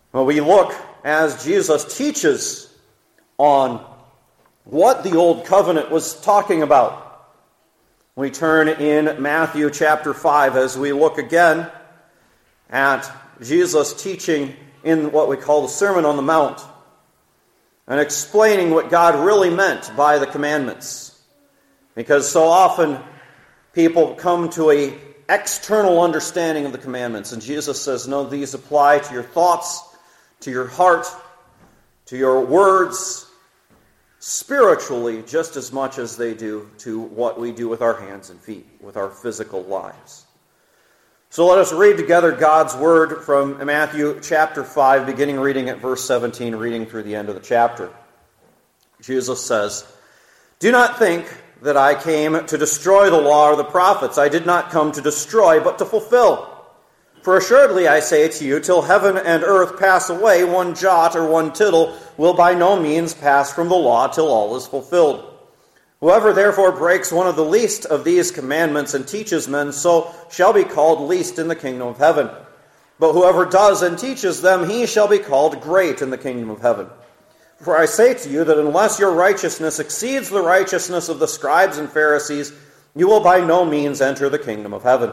Well, we look as Jesus teaches on what the Old Covenant was talking about. We turn in Matthew chapter 5 as we look again at Jesus teaching in what we call the Sermon on the Mount and explaining what God really meant by the commandments. Because so often people come to an external understanding of the commandments, and Jesus says, no, these apply to your thoughts, to your heart, to your words, spiritually just as much as they do to what we do with our hands and feet, with our physical lives. So let us read together God's word from Matthew chapter 5, beginning reading at verse 17, reading through the end of the chapter. Jesus says, "Do not think that I came to destroy the law or the prophets. I did not come to destroy, but to fulfill. For assuredly I say to you, till heaven and earth pass away, one jot or one tittle will by no means pass from the law till all is fulfilled. Whoever therefore breaks one of the least of these commandments and teaches men, so shall be called least in the kingdom of heaven. But whoever does and teaches them, he shall be called great in the kingdom of heaven. For I say to you that unless your righteousness exceeds the righteousness of the scribes and Pharisees, you will by no means enter the kingdom of heaven.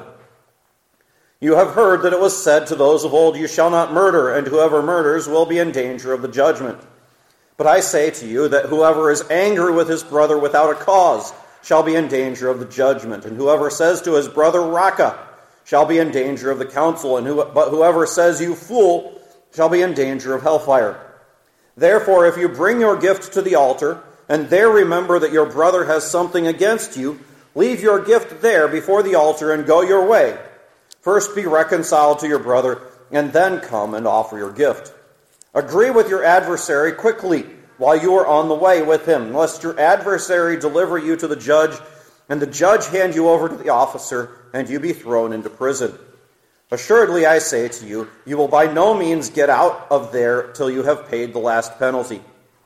You have heard that it was said to those of old, you shall not murder, and whoever murders will be in danger of the judgment. But I say to you that whoever is angry with his brother without a cause shall be in danger of the judgment, and whoever says to his brother, Raca, shall be in danger of the council, but whoever says, you fool, shall be in danger of hellfire. Therefore, if you bring your gift to the altar, and there remember that your brother has something against you, leave your gift there before the altar and go your way. First be reconciled to your brother, and then come and offer your gift. Agree with your adversary quickly while you are on the way with him, lest your adversary deliver you to the judge, and the judge hand you over to the officer, and you be thrown into prison. Assuredly, I say to you, you will by no means get out of there till you have paid the last penalty.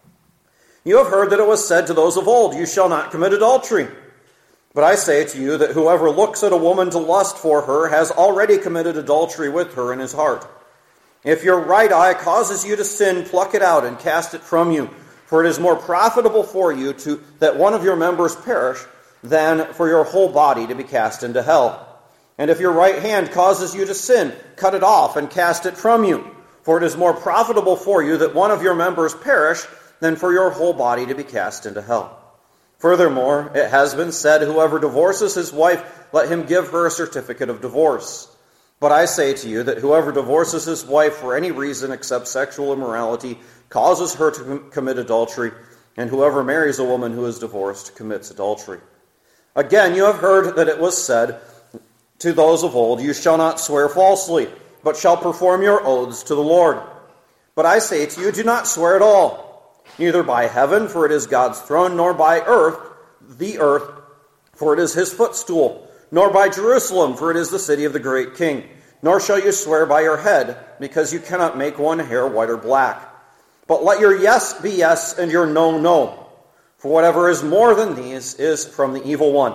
You have heard that it was said to those of old, you shall not commit adultery. But I say to you that whoever looks at a woman to lust for her has already committed adultery with her in his heart. If your right eye causes you to sin, pluck it out and cast it from you. For it is more profitable for you that one of your members perish than for your whole body to be cast into hell. And if your right hand causes you to sin, cut it off and cast it from you. For it is more profitable for you that one of your members perish than for your whole body to be cast into hell. Furthermore, it has been said, whoever divorces his wife, let him give her a certificate of divorce. But I say to you that whoever divorces his wife for any reason except sexual immorality causes her to commit adultery, and whoever marries a woman who is divorced commits adultery. Again, you have heard that it was said to those of old, you shall not swear falsely, but shall perform your oaths to the Lord. But I say to you, do not swear at all, neither by heaven, for it is God's throne, nor by the earth, for it is his footstool, nor by Jerusalem, for it is the city of the great king. Nor shall you swear by your head, because you cannot make one hair white or black. But let your yes be yes, and your no, no. For whatever is more than these is from the evil one.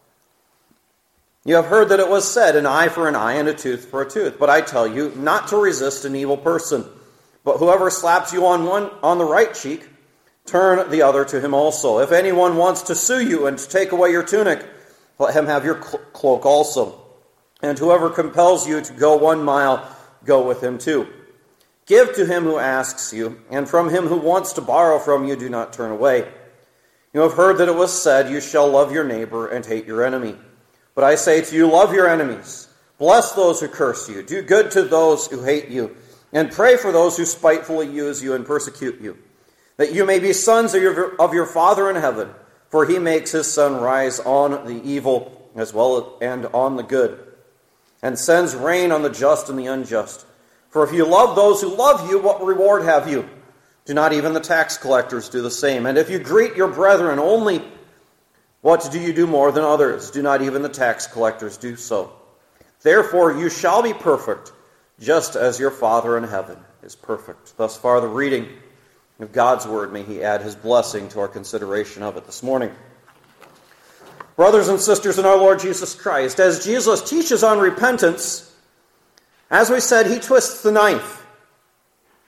You have heard that it was said, an eye for an eye and a tooth for a tooth. But I tell you, not to resist an evil person. But whoever slaps you on the right cheek, turn the other to him also. If anyone wants to sue you and to take away your tunic, let him have your cloak also. And whoever compels you to go 1 mile, go with him too. Give to him who asks you, and from him who wants to borrow from you, do not turn away. You have heard that it was said, you shall love your neighbor and hate your enemy. But I say to you, love your enemies. Bless those who curse you. Do good to those who hate you. And pray for those who spitefully use you and persecute you, that you may be sons of your Father in heaven, for he makes his sun rise on the evil as well and on the good, and sends rain on the just and the unjust. For if you love those who love you, what reward have you? Do not even the tax collectors do the same? And if you greet your brethren only, what do you do more than others? Do not even the tax collectors do so? Therefore you shall be perfect, just as your Father in heaven is perfect. Thus far the reading of God's word. May he add his blessing to our consideration of it this morning. Brothers and sisters in our Lord Jesus Christ, as Jesus teaches on repentance, as we said, he twists the knife.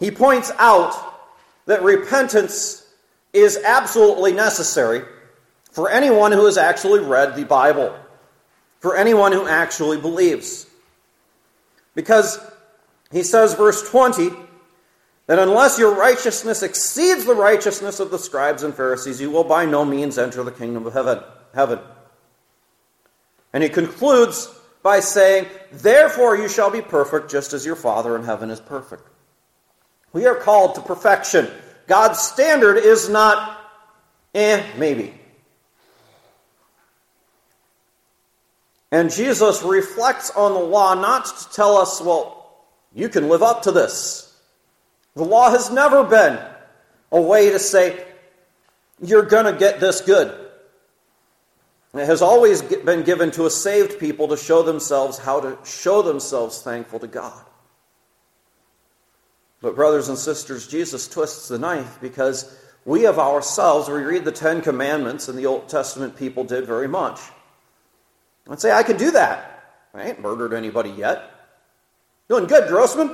he points out that repentance is absolutely necessary for anyone who has actually read the Bible, for anyone who actually believes. Because he says, verse 20, that unless your righteousness exceeds the righteousness of the scribes and Pharisees, you will by no means enter the kingdom of heaven. And he concludes by saying, therefore you shall be perfect, just as your Father in heaven is perfect. We are called to perfection. God's standard is not, maybe. And Jesus reflects on the law not to tell us, well, you can live up to this. The law has never been a way to say, you're going to get this good. It has always been given to a saved people to show themselves how to show themselves thankful to God. But brothers and sisters, Jesus twists the knife because we of ourselves, we read the Ten Commandments, and the Old Testament people did very much. I'd say, I can do that. I ain't murdered anybody yet. Doing good, Grossman.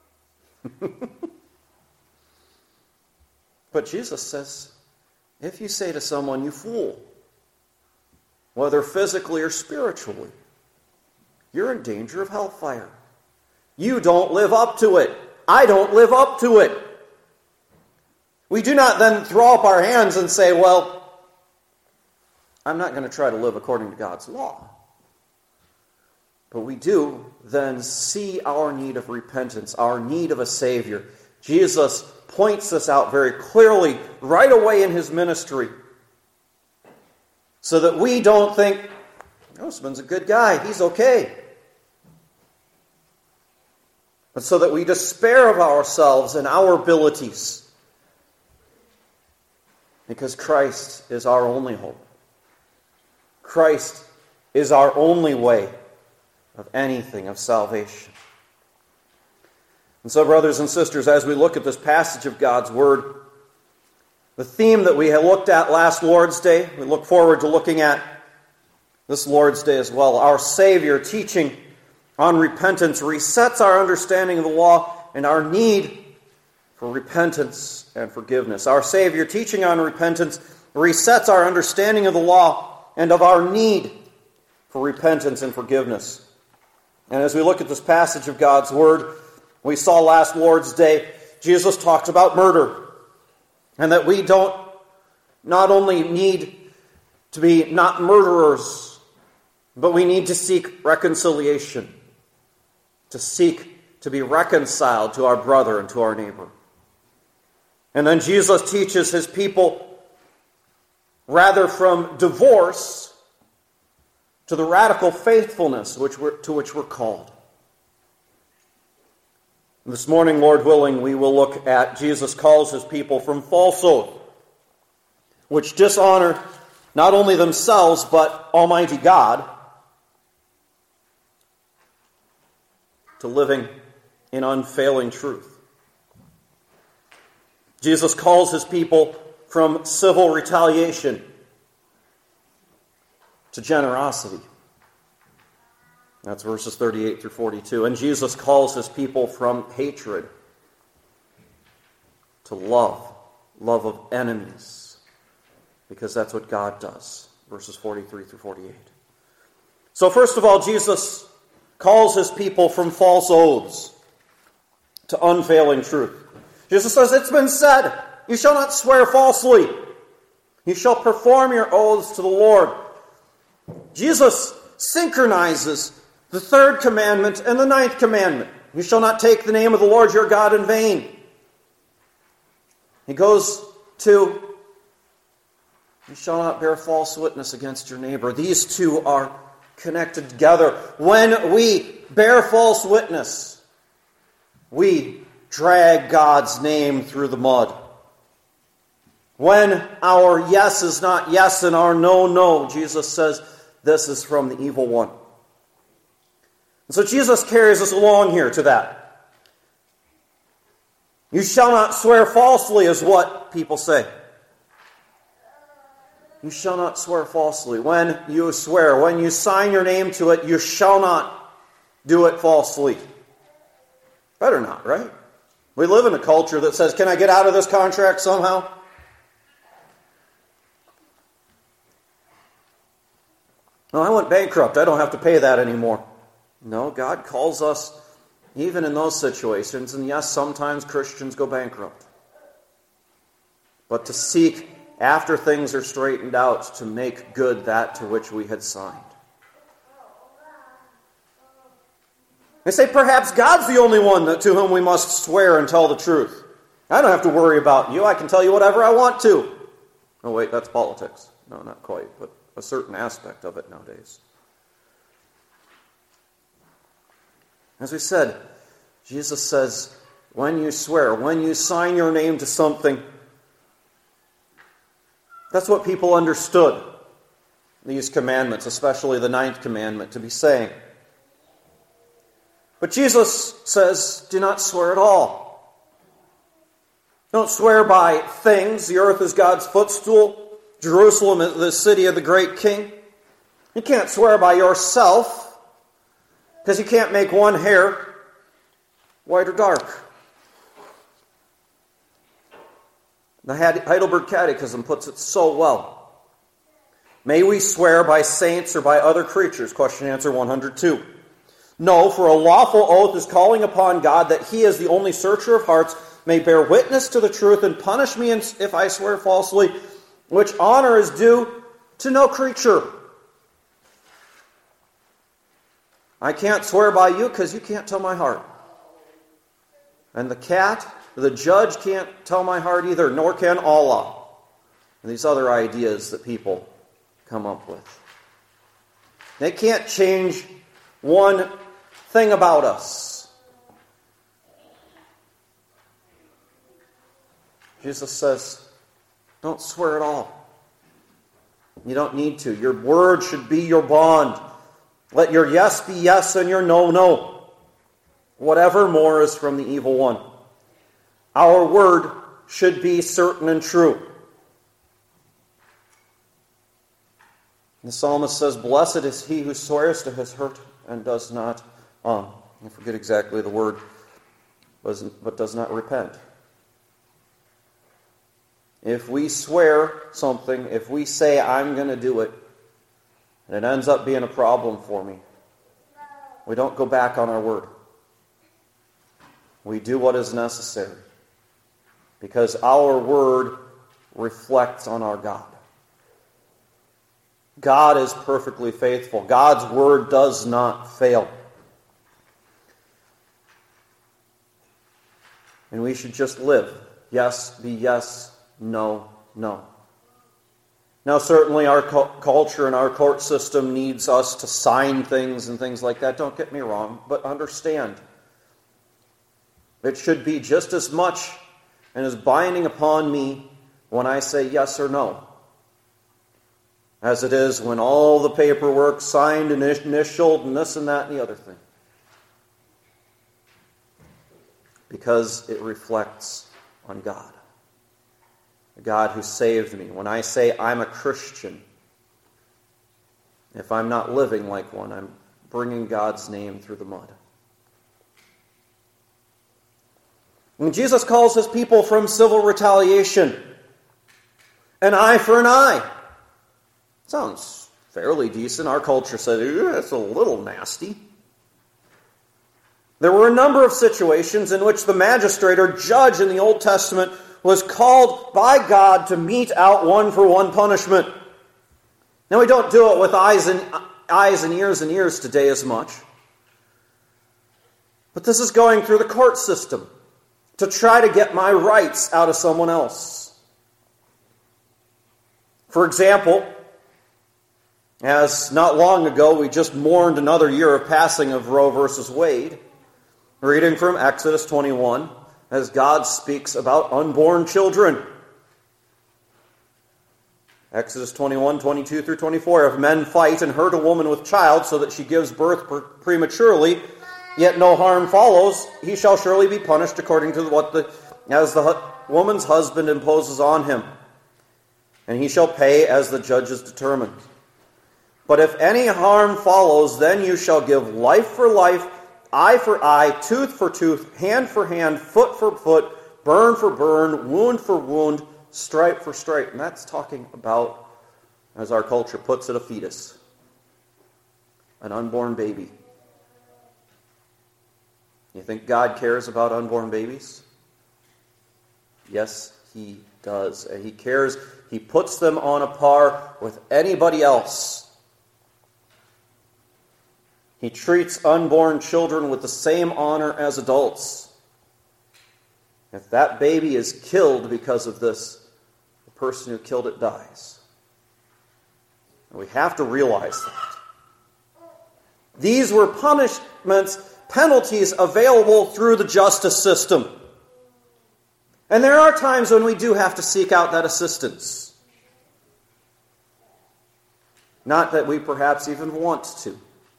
But Jesus says, if you say to someone, you fool, whether physically or spiritually, you're in danger of hellfire. You don't live up to it. I don't live up to it. We do not then throw up our hands and say, well, I'm not going to try to live according to God's law. But we do then see our need of repentance, our need of a Savior. Jesus points this out very clearly right away in his ministry, so that we don't think, Grossman's a good guy, he's okay. But so that we despair of ourselves and our abilities, because Christ is our only hope. Christ is our only way of anything of salvation. And so, brothers and sisters, as we look at this passage of God's Word, the theme that we had looked at last Lord's Day, we look forward to looking at this Lord's Day as well. Our Savior teaching on repentance resets our understanding of the law and our need for repentance and forgiveness. Our Savior teaching on repentance resets our understanding of the law and of our need for repentance and forgiveness. And as we look at this passage of God's Word, we saw last Lord's Day, Jesus talks about murder. And that we don't not only need to be not murderers, but we need to seek reconciliation. To seek to be reconciled to our brother and to our neighbor. And then Jesus teaches his people, rather from divorce to the radical faithfulness to which we're called. This morning, Lord willing, we will look at Jesus calls his people from false oath, which dishonor not only themselves, but Almighty God, to living in unfailing truth. Jesus calls his people from civil retaliation to generosity. That's verses 38 through 42. And Jesus calls his people from hatred to love of enemies, because that's what God does. Verses 43 through 48. So first of all, Jesus calls his people from false oaths to unfailing truth. Jesus says, it's been said, you shall not swear falsely. You shall perform your oaths to the Lord. Jesus synchronizes the third commandment and the ninth commandment. You shall not take the name of the Lord your God in vain. He goes to, you shall not bear false witness against your neighbor. These two are connected together. When we bear false witness, we drag God's name through the mud. When our yes is not yes and our no, no, Jesus says, this is from the evil one. And so Jesus carries us along here to that. You shall not swear falsely is what people say. You shall not swear falsely. When you swear, when you sign your name to it, you shall not do it falsely. Better not, right? We live in a culture that says, can I get out of this contract somehow? No, I went bankrupt. I don't have to pay that anymore. No, God calls us even in those situations, and yes, sometimes Christians go bankrupt. But to seek, after things are straightened out, to make good that to which we had signed. They say, perhaps God's the only one to whom we must swear and tell the truth. I don't have to worry about you. I can tell you whatever I want to. Oh, wait, that's politics. No, not quite, but a certain aspect of it nowadays. As we said, Jesus says, when you swear, when you sign your name to something, that's what people understood these commandments, especially the 9th commandment, to be saying. But Jesus says, do not swear at all. Don't swear by things. The earth is God's footstool. Jerusalem is the city of the great king. You can't swear by yourself, because you can't make one hair white or dark. The Heidelberg Catechism puts it so well. May we swear by saints or by other creatures? Question and answer 102. No, for a lawful oath is calling upon God that He, as the only searcher of hearts, may bear witness to the truth and punish me if I swear falsely, which honor is due to no creature. I can't swear by you because you can't tell my heart. And the judge can't tell my heart either, nor can Allah. And these other ideas that people come up with. They can't change one thing about us. Jesus says, don't swear at all. You don't need to. Your word should be your bond. Let your yes be yes and your no, no. Whatever more is from the evil one. Our word should be certain and true. The psalmist says, blessed is he who swears to his hurt and does not, I forget exactly the word, but does not repent. If we swear something, if we say, I'm going to do it, and it ends up being a problem for me, we don't go back on our word. We do what is necessary. Because our word reflects on our God. God is perfectly faithful. God's word does not fail. And we should just live. Yes, be yes, no, no. Now, certainly our culture and our court system needs us to sign things and things like that. Don't get me wrong, but understand. It should be just as much and as binding upon me when I say yes or no, as it is when all the paperwork signed and initialed and this and that and the other thing. Because it reflects on God. The God who saved me. When I say I'm a Christian, if I'm not living like one, I'm bringing God's name through the mud. When Jesus calls his people from civil retaliation, an eye for an eye. Sounds fairly decent. Our culture said, that's a little nasty. There were a number of situations in which the magistrate or judge in the Old Testament was called by God to mete out one-for-one punishment. Now, we don't do it with eyes and ears today as much. But this is going through the court system to try to get my rights out of someone else. For example, as not long ago we just mourned another year of passing of Roe versus Wade, reading from Exodus 21, as God speaks about unborn children. Exodus 21, 22 through 24. If men fight and hurt a woman with child so that she gives birth prematurely, yet no harm follows, he shall surely be punished according to as the woman's husband imposes on him. And he shall pay as the judges determined. But if any harm follows, then you shall give life for life, eye for eye, tooth for tooth, hand for hand, foot for foot, burn for burn, wound for wound, stripe for stripe. And that's talking about, as our culture puts it, a fetus, an unborn baby. You think God cares about unborn babies? Yes, He does. And He cares. He puts them on a par with anybody else. He treats unborn children with the same honor as adults. If that baby is killed because of this, the person who killed it dies. And we have to realize that. These were punishments, penalties available through the justice system. And there are times when we do have to seek out that assistance. Not that we perhaps even want to.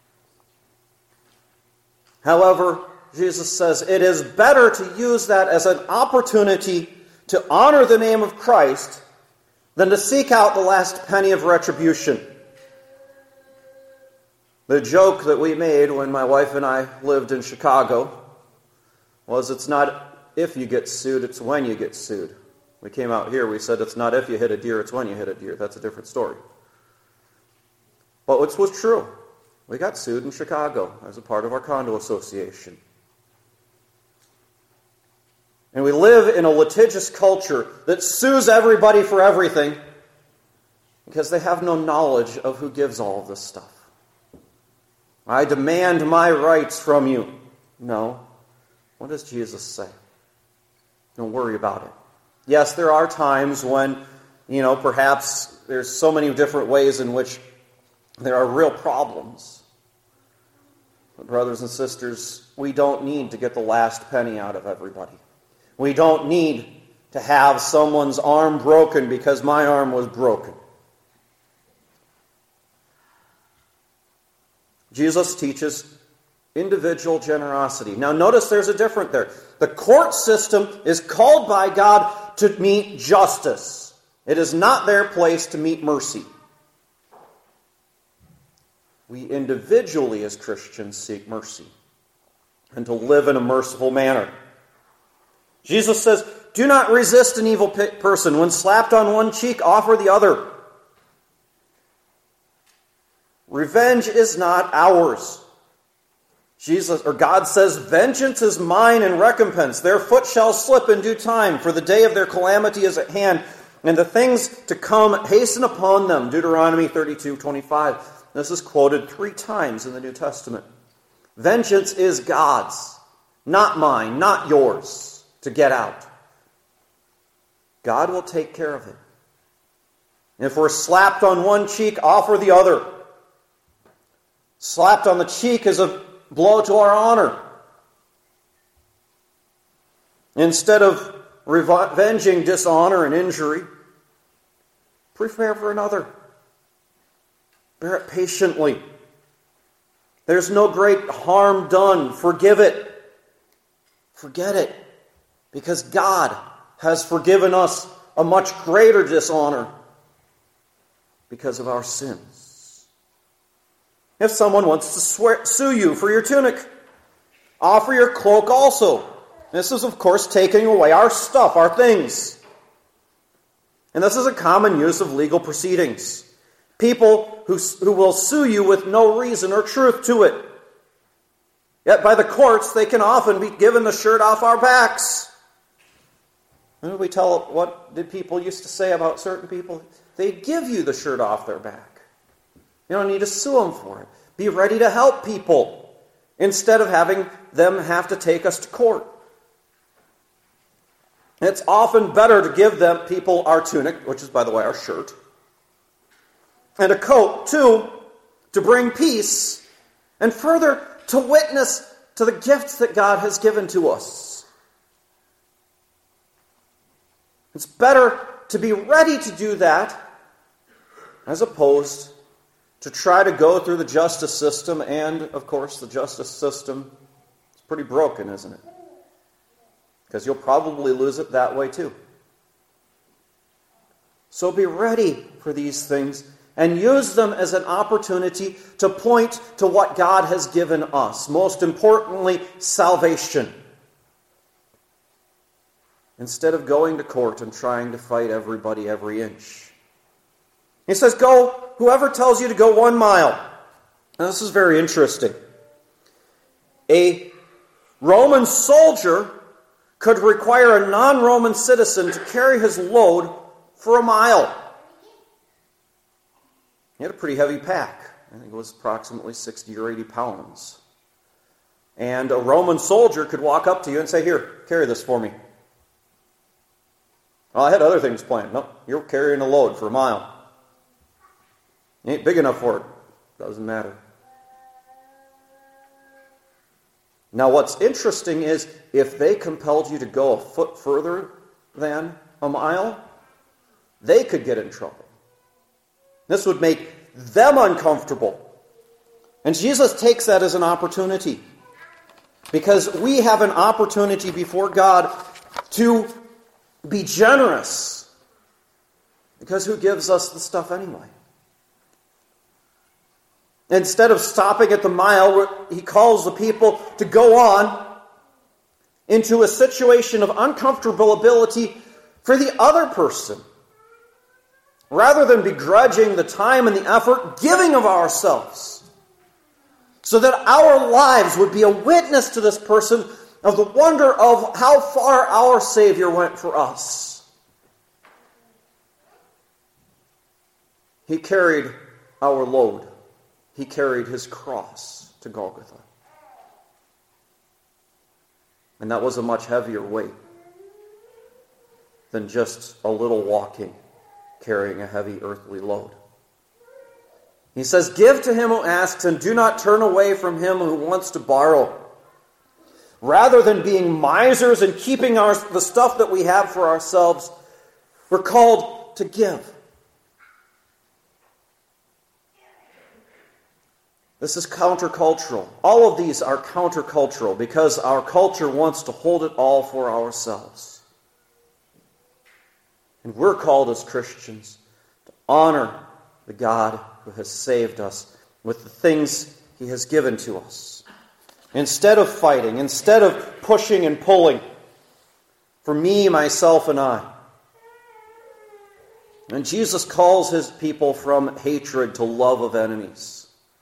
However, Jesus says it is better to use that as an opportunity to honor the name of Christ than to seek out the last penny of retribution. The joke that we made when my wife and I lived in Chicago was it's not if you get sued, it's when you get sued. We came out here, we said it's not if you hit a deer, it's when you hit a deer. That's a different story. But what was true? We got sued in Chicago as a part of our condo association. And we live in a litigious culture that sues everybody for everything because they have no knowledge of who gives all of this stuff. I demand my rights from you. No. What does Jesus say? Don't worry about it. Yes, there are times when, perhaps there's so many different ways in which there are real problems. But brothers and sisters, we don't need to get the last penny out of everybody. We don't need to have someone's arm broken because my arm was broken. Jesus teaches individual generosity. Now notice there's a difference there. The court system is called by God to meet justice. It is not their place to meet mercy. We individually as Christians seek mercy and to live in a merciful manner. Jesus says, do not resist an evil person. When slapped on one cheek, offer the other. Revenge is not ours. God says, vengeance is mine and recompense. Their foot shall slip in due time, for the day of their calamity is at hand, and the things to come hasten upon them. Deuteronomy 32:25. This is quoted 3 times in the New Testament. Vengeance is God's, not mine, not yours, to get out. God will take care of it. If we're slapped on one cheek, offer the other. Slapped on the cheek is a blow to our honor. Instead of revenging dishonor and injury, prepare for another. Bear it patiently. There's no great harm done. Forgive it. Forget it. Because God has forgiven us a much greater dishonor because of our sins. If someone wants to sue you for your tunic, offer your cloak also. This is, of course, taking away our stuff, our things. And this is a common use of legal proceedings. People who will sue you with no reason or truth to it. Yet by the courts, they can often be given the shirt off our backs. What did people used to say about certain people? They give you the shirt off their back. You don't need to sue them for it. Be ready to help people instead of having them have to take us to court. It's often better to give people our tunic, which is, by the way, our shirt, and a coat, too, to bring peace, and further, to witness to the gifts that God has given to us. It's better to be ready to do that as opposed to try to go through the justice system, and, of course, the justice system is pretty broken, isn't it? Because you'll probably lose it that way, too. So be ready for these things and use them as an opportunity to point to what God has given us. Most importantly, salvation. Instead of going to court and trying to fight everybody every inch. He says, go, whoever tells you to go 1 mile. Now, this is very interesting. A Roman soldier could require a non-Roman citizen to carry his load for 1 mile. He had a pretty heavy pack. I think it was approximately 60 or 80 pounds. And a Roman soldier could walk up to you and say, here, carry this for me. Well, I had other things planned. No, you're carrying a load for 1 mile. You ain't big enough for it. Doesn't matter. Now, what's interesting is if they compelled you to go a foot further than 1 mile, they could get in trouble. This would make them uncomfortable. And Jesus takes that as an opportunity. Because we have an opportunity before God to be generous. Because who gives us the stuff anyway? Instead of stopping at the mile, he calls the people to go on into a situation of uncomfortability for the other person. Rather than begrudging the time and the effort, giving of ourselves. So that our lives would be a witness to this person of the wonder of how far our Savior went for us. He carried our load. He carried his cross to Golgotha. And that was a much heavier weight than just a little walking, carrying a heavy earthly load. He says, give to him who asks, and do not turn away from him who wants to borrow. Rather than being misers and keeping the stuff that we have for ourselves, we're called to give. This is countercultural. All of these are countercultural because our culture wants to hold it all for ourselves. And we're called as Christians to honor the God who has saved us with the things he has given to us. Instead of fighting, instead of pushing and pulling for me, myself, and I. And Jesus calls his people from hatred to love of enemies.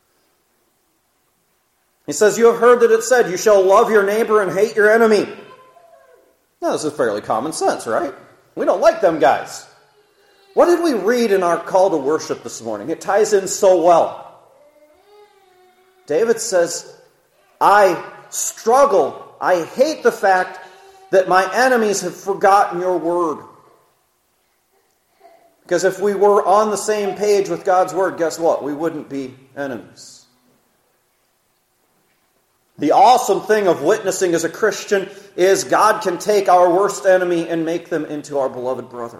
He says, you have heard that it said, you shall love your neighbor and hate your enemy. Now, this is fairly common sense, right? We don't like them guys. What did we read in our call to worship this morning? It ties in so well. David says, I struggle. I hate the fact that my enemies have forgotten your word. Because if we were on the same page with God's word, guess what? We wouldn't be enemies. The awesome thing of witnessing as a Christian is God can take our worst enemy and make them into our beloved brother.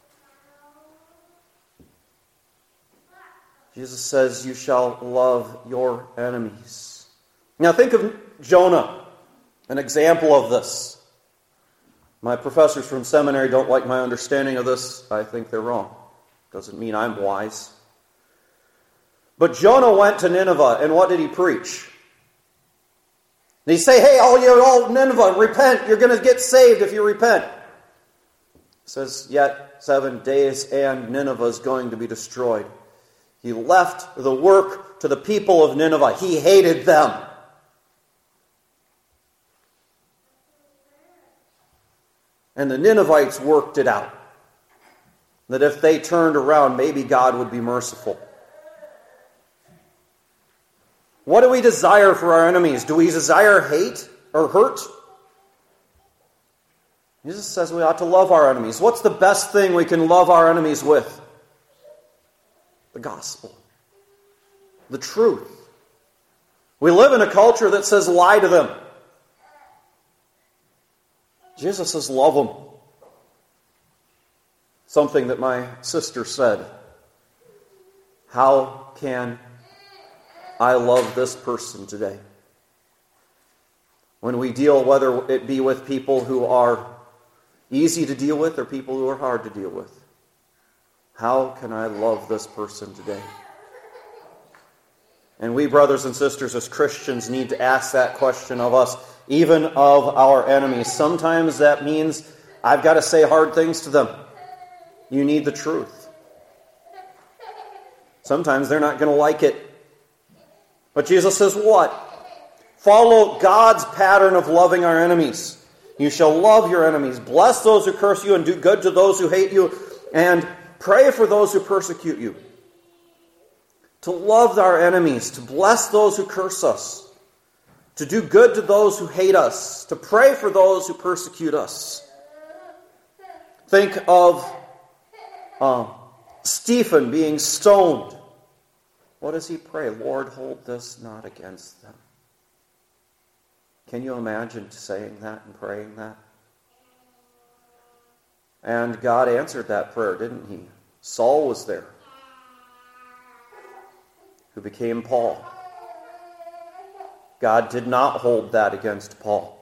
Jesus says, you shall love your enemies. Now think of Jonah, an example of this. My professors from seminary don't like my understanding of this. I think they're wrong. Doesn't mean I'm wise. But Jonah went to Nineveh, and what did he preach? Did he say, hey, all Nineveh, repent. You're going to get saved if you repent. It says, yet 7 days and Nineveh is going to be destroyed. He left the work to the people of Nineveh. He hated them. And the Ninevites worked it out. That if they turned around, maybe God would be merciful. What do we desire for our enemies? Do we desire hate or hurt? Jesus says we ought to love our enemies. What's the best thing we can love our enemies with? The gospel. The truth. We live in a culture that says lie to them. Jesus says love them. Something that my sister said. How can I love this person today? When we deal, whether it be with people who are easy to deal with or people who are hard to deal with. How can I love this person today? And we, brothers and sisters, as Christians, need to ask that question of us, even of our enemies. Sometimes that means I've got to say hard things to them. You need the truth. Sometimes they're not going to like it. But Jesus says what? Follow God's pattern of loving our enemies. You shall love your enemies. Bless those who curse you and do good to those who hate you. And pray for those who persecute you. To love our enemies. To bless those who curse us. To do good to those who hate us. To pray for those who persecute us. Think of Stephen being stoned. What does he pray? Lord, hold this not against them. Can you imagine saying that and praying that? And God answered that prayer, didn't he? Saul was there, who became Paul. God did not hold that against Paul.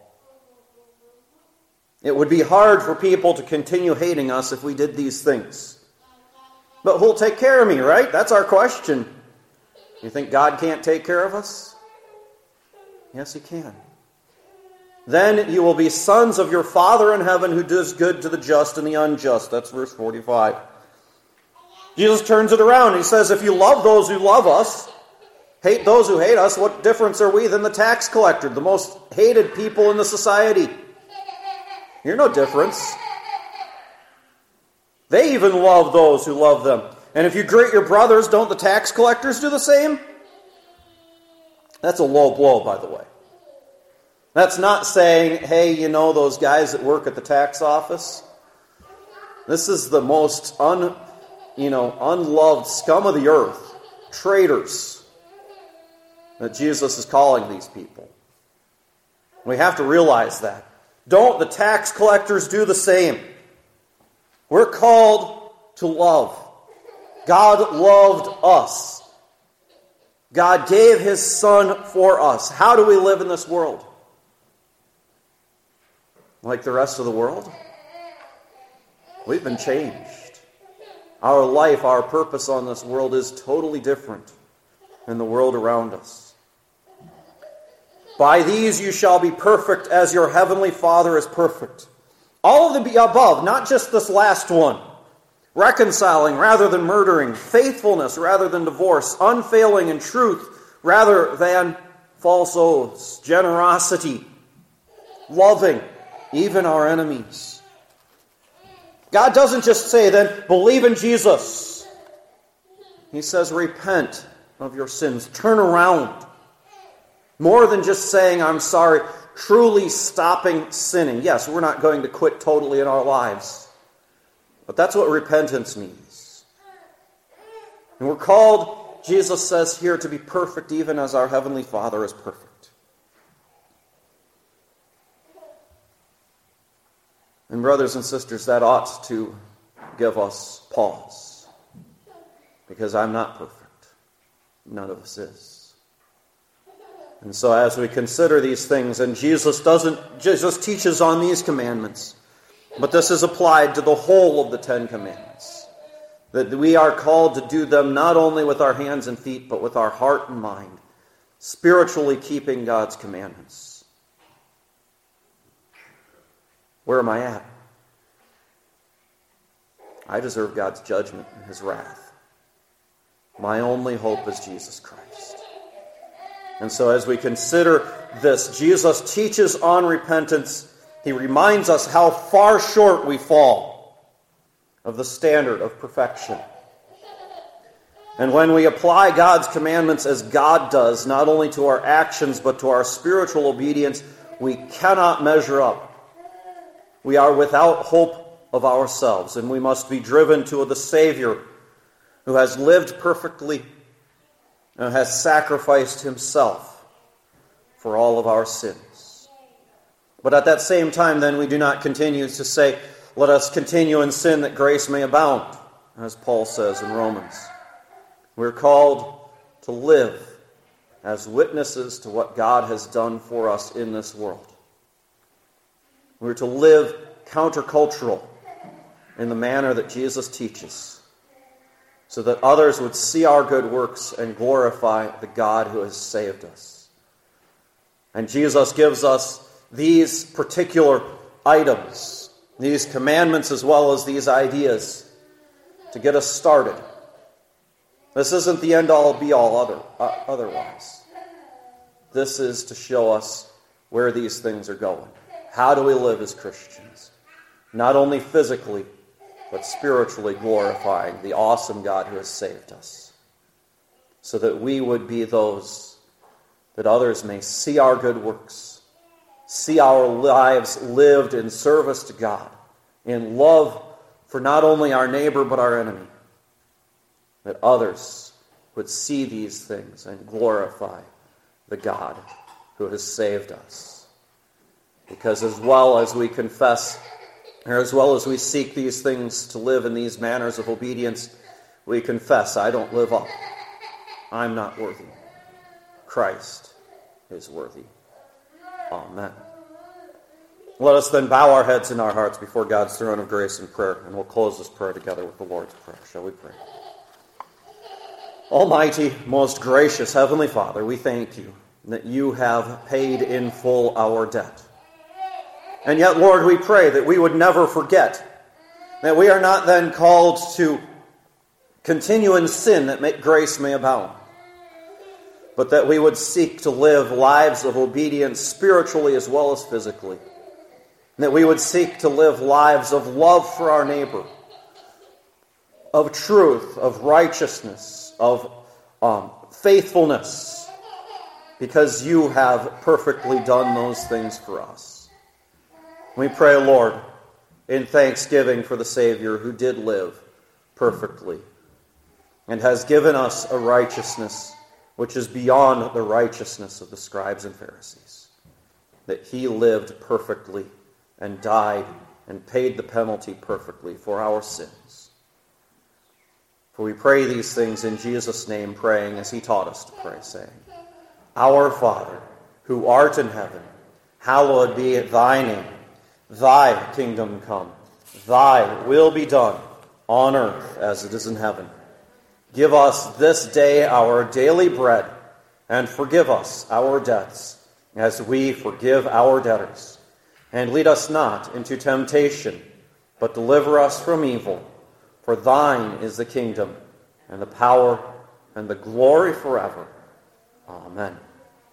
It would be hard for people to continue hating us if we did these things. But who'll take care of me, right? That's our question. You think God can't take care of us? Yes, He can. Then you will be sons of your Father in heaven who does good to the just and the unjust. That's verse 45. Jesus turns it around. He says, if you love those who love us, hate those who hate us, what difference are we than the tax collector, the most hated people in the society? You're no difference. They even love those who love them. And if you greet your brothers, don't the tax collectors do the same? That's a low blow, by the way. That's not saying, hey, you know those guys that work at the tax office? This is the most unloved scum of the earth, traitors, that Jesus is calling these people. We have to realize that. Don't the tax collectors do the same? We're called to love. God loved us. God gave His Son for us. How do we live in this world? Like the rest of the world? We've been changed. Our life, our purpose on this world is totally different than the world around us. By these you shall be perfect as your heavenly Father is perfect. All of the above, not just this last one. Reconciling rather than murdering, faithfulness rather than divorce, unfailing in truth rather than false oaths, generosity, loving even our enemies. God doesn't just say then, believe in Jesus. He says, repent of your sins. Turn around. More than just saying, I'm sorry. Truly stopping sinning. Yes, we're not going to quit totally in our lives. But that's what repentance means. And we're called, Jesus says here, to be perfect even as our Heavenly Father is perfect. And brothers and sisters, that ought to give us pause. Because I'm not perfect. None of us is. And so as we consider these things, and Jesus teaches on these commandments, but this is applied to the whole of the 10 Commandments. That we are called to do them not only with our hands and feet, but with our heart and mind, spiritually keeping God's commandments. Where am I at? I deserve God's judgment and His wrath. My only hope is Jesus Christ. And so as we consider this, Jesus teaches on repentance. He reminds us how far short we fall of the standard of perfection. And when we apply God's commandments as God does, not only to our actions but to our spiritual obedience, we cannot measure up. We are without hope of ourselves, and we must be driven to the Savior who has lived perfectly and has sacrificed Himself for all of our sins. But at that same time, then, we do not continue to say, let us continue in sin that grace may abound, as Paul says in Romans. We're called to live as witnesses to what God has done for us in this world. We're to live countercultural in the manner that Jesus teaches. so that others would see our good works and glorify the God who has saved us. And Jesus gives us these particular items, these commandments as well as these ideas, to get us started. This isn't the end-all, be-all otherwise. This is to show us where these things are going. How do we live as Christians? Not only physically, but spiritually glorifying the awesome God who has saved us, so that we would be those that others may see our good works, see our lives lived in service to God, in love for not only our neighbor but our enemy, that others would see these things and glorify the God who has saved us. Because as well as we confess, or as well as we seek these things to live in these manners of obedience, we confess, I don't live up. I'm not worthy. Christ is worthy. Amen. Let us then bow our heads and our hearts before God's throne of grace and prayer, and we'll close this prayer together with the Lord's Prayer. Shall we pray? Almighty, most gracious Heavenly Father, we thank you that you have paid in full our debt. And yet, Lord, we pray that we would never forget, that we are not then called to continue in sin that grace may abound, but that we would seek to live lives of obedience spiritually as well as physically, and that we would seek to live lives of love for our neighbor, of truth, of righteousness, of faithfulness, because you have perfectly done those things for us. We pray, Lord, in thanksgiving for the Savior who did live perfectly and has given us a righteousness which is beyond the righteousness of the scribes and Pharisees, that he lived perfectly and died and paid the penalty perfectly for our sins. For we pray these things in Jesus' name, praying as he taught us to pray, saying, Our Father, who art in heaven, hallowed be thy name. Thy kingdom come, thy will be done, on earth as it is in heaven. Give us this day our daily bread, and forgive us our debts, as we forgive our debtors. And lead us not into temptation, but deliver us from evil. For thine is the kingdom, and the power, and the glory forever. Amen.